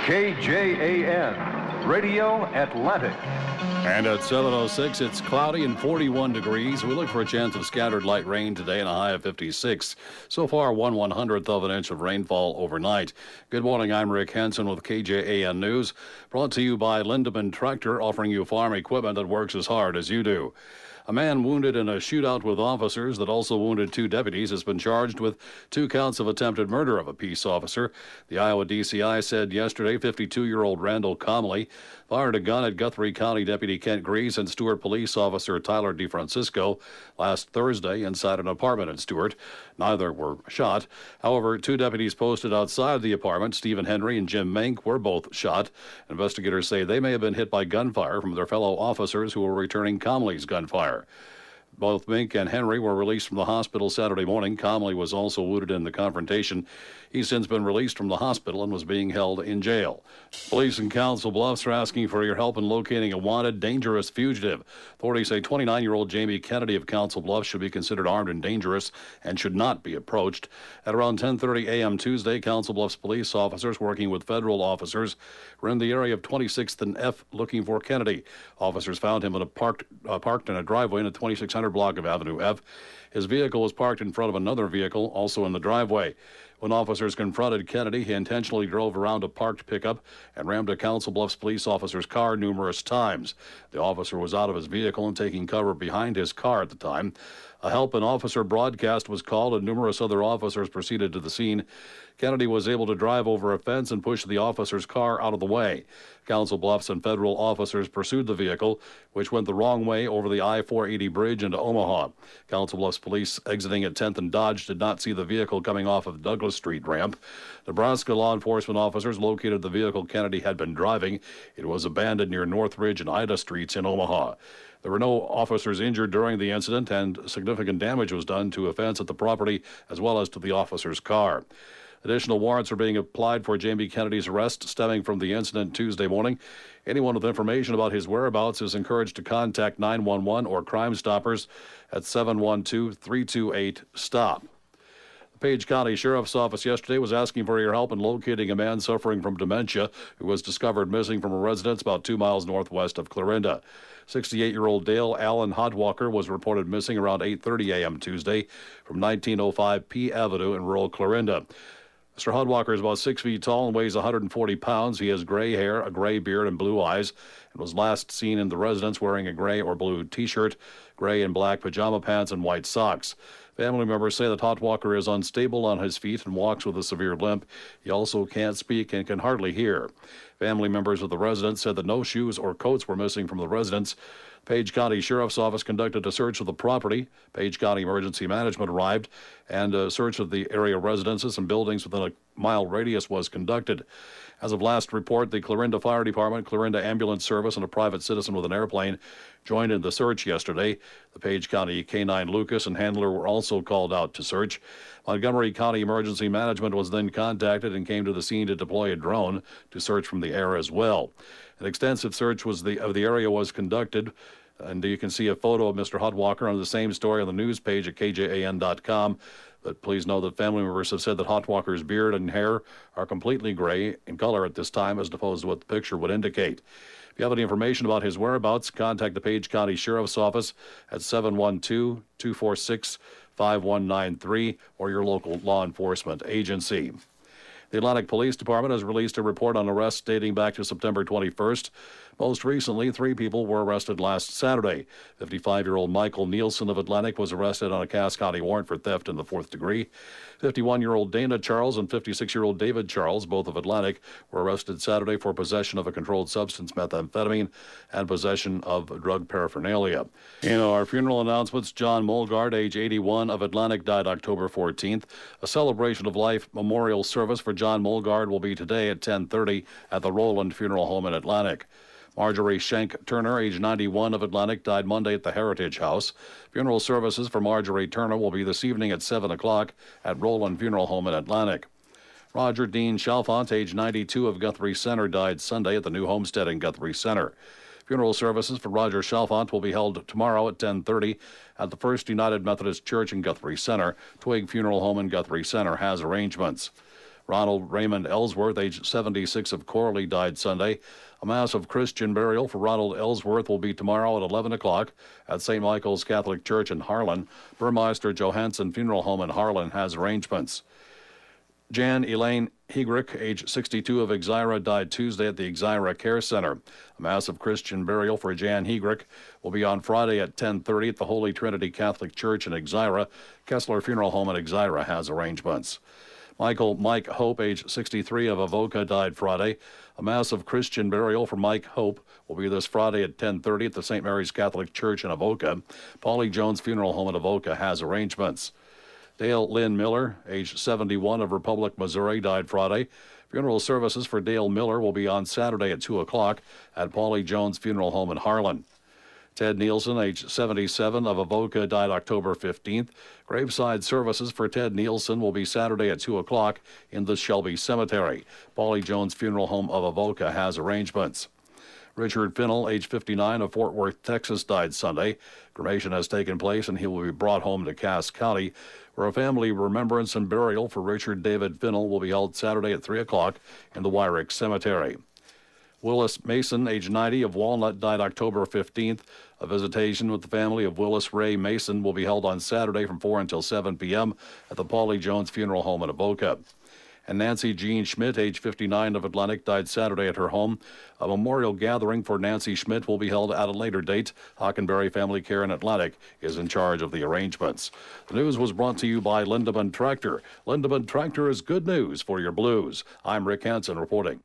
KJAN, Radio Atlantic. And at 7:06, it's cloudy and 41 degrees. We look for a chance of scattered light rain today and a high of 56. So far, 1/100th of an inch of rainfall overnight. Good morning, I'm Rick Henson with KJAN News. Brought to you by Lindeman Tractor, offering you farm equipment that works as hard as you do. A man wounded in a shootout with officers that also wounded two deputies has been charged with 2 counts of attempted murder of a peace officer. The Iowa DCI said yesterday 52-year-old Randall Comley fired a gun at Guthrie County Deputy Kent Grease and Stewart Police Officer Tyler DeFrancisco last Thursday inside an apartment in Stewart. Neither were shot. However, 2 deputies posted outside the apartment, Stephen Henry and Jim Mink, were both shot. Investigators say they may have been hit by gunfire from their fellow officers who were returning Comley's gunfire. Both Mink and Henry were released from the hospital Saturday morning. Comley was also wounded in the confrontation. He's since been released from the hospital and was being held in jail. Police in Council Bluffs are asking for your help in locating a wanted, dangerous fugitive. Authorities say 29-year-old Jamie Kennedy of Council Bluffs should be considered armed and dangerous and should not be approached. At around 10:30 a.m. Tuesday, Council Bluffs police officers working with federal officers were in the area of 26th and F looking for Kennedy. Officers found him parked in a driveway in the 2600 block of Avenue F. His vehicle was parked in front of another vehicle, also in the driveway. When officers confronted Kennedy, he intentionally drove around a parked pickup and rammed a Council Bluffs police officer's car numerous times. The officer was out of his vehicle and taking cover behind his car at the time. A help and officer broadcast was called and numerous other officers proceeded to the scene. Kennedy was able to drive over a fence and push the officer's car out of the way. Council Bluffs and federal officers pursued the vehicle, which went the wrong way over the I-480 bridge into Omaha. Council Bluffs police exiting at 10th and Dodge did not see the vehicle coming off of Douglas Street ramp. Nebraska law enforcement officers located the vehicle Kennedy had been driving. It was abandoned near Northridge and Ida Streets in Omaha. There were no officers injured during the incident, and significant damage was done to a fence at the property as well as to the officer's car. Additional warrants are being applied for Jamie Kennedy's arrest stemming from the incident Tuesday morning. Anyone with information about his whereabouts is encouraged to contact 911 or Crime Stoppers at 712-328-STOP. The Page County Sheriff's Office yesterday was asking for your help in locating a man suffering from dementia who was discovered missing from a residence about 2 miles northwest of Clarinda. 68-year-old Dale Allen Hodwalker was reported missing around 8:30 a.m. Tuesday from 1905 P Avenue in rural Clarinda. Mr. Hodwalker is about 6 feet tall and weighs 140 pounds. He has gray hair, a gray beard, and blue eyes, and was last seen in the residence wearing a gray or blue T-shirt, gray and black pajama pants, and white socks. Family members say that Hodwalker is unstable on his feet and walks with a severe limp. He also can't speak and can hardly hear. Family members of the residence said that no shoes or coats were missing from the residence. Page County Sheriff's Office conducted a search of the property. Page County Emergency Management arrived, and a search of the area residences and buildings within a mile radius was conducted. As of last report, the Clarinda Fire Department, Clarinda Ambulance Service, and a private citizen with an airplane joined in the search yesterday. The Page County K-9 Lucas and handler were also called out to search. Montgomery County Emergency Management was then contacted and came to the scene to deploy a drone to search from the air as well. An extensive search of the area was conducted, and you can see a photo of Mr. Hodwalker on the same story on the news page at KJAN.com. But please know that family members have said that Hodwalker's beard and hair are completely gray in color at this time, as opposed to what the picture would indicate. If you have any information about his whereabouts, contact the Page County Sheriff's Office at 712-246-5193 or your local law enforcement agency. The Atlantic Police Department has released a report on arrests dating back to September 21st. Most recently, 3 people were arrested last Saturday. 55-year-old Michael Nielsen of Atlantic was arrested on a Cass County warrant for theft in the 4th degree. 51-year-old Dana Charles and 56-year-old David Charles, both of Atlantic, were arrested Saturday for possession of a controlled substance, methamphetamine, and possession of drug paraphernalia. In our funeral announcements, John Mulgard, age 81, of Atlantic, died October 14th. A celebration of life memorial service for John Mulgard will be today at 10:30 at the Roland Funeral Home in Atlantic. Marjorie Schenk Turner, age 91, of Atlantic, died Monday at the Heritage House. Funeral services for Marjorie Turner will be this evening at 7 o'clock at Roland Funeral Home in Atlantic. Roger Dean Chalfant, age 92, of Guthrie Center, died Sunday at the new homestead in Guthrie Center. Funeral services for Roger Chalfant will be held tomorrow at 10:30 at the First United Methodist Church in Guthrie Center. Twig Funeral Home in Guthrie Center has arrangements. Ronald Raymond Ellsworth, age 76, of Corley, died Sunday. A mass of Christian burial for Ronald Ellsworth will be tomorrow at 11 o'clock at St. Michael's Catholic Church in Harlan. Burmeister Johansson Funeral Home in Harlan has arrangements. Jan Elaine Hegrick, age 62, of Exira, died Tuesday at the Exira Care Center. A massive Christian burial for Jan Hegrick will be on Friday at 10:30 at the Holy Trinity Catholic Church in Exira. Kessler Funeral Home in Exira has arrangements. Mike Hope, age 63, of Avoca, died Friday. A massive Christian burial for Mike Hope will be this Friday at 10:30 at the St. Mary's Catholic Church in Avoca. Paulie Jones Funeral Home in Avoca has arrangements. Dale Lynn Miller, age 71, of Republic, Missouri, died Friday. Funeral services for Dale Miller will be on Saturday at 2 o'clock at Paulie Jones Funeral Home in Harlan. Ted Nielsen, age 77, of Avoca, died October 15th. Graveside services for Ted Nielsen will be Saturday at 2 o'clock in the Shelby Cemetery. Paulie Jones Funeral Home of Avoca has arrangements. Richard Finnell, age 59, of Fort Worth, Texas, died Sunday. Cremation has taken place and he will be brought home to Cass County, where a family remembrance and burial for Richard David Finnell will be held Saturday at 3 o'clock in the Wyrick Cemetery. Willis Mason, age 90, of Walnut, died October 15th. A visitation with the family of Willis Ray Mason will be held on Saturday from 4 until 7 p.m. at the Paulie Jones Funeral Home in Avoca. And Nancy Jean Schmidt, age 59, of Atlantic, died Saturday at her home. A memorial gathering for Nancy Schmidt will be held at a later date. Hockenberry Family Care in Atlantic is in charge of the arrangements. The news was brought to you by Lindemann Tractor. Lindemann Tractor is good news for your blues. I'm Rick Hansen reporting.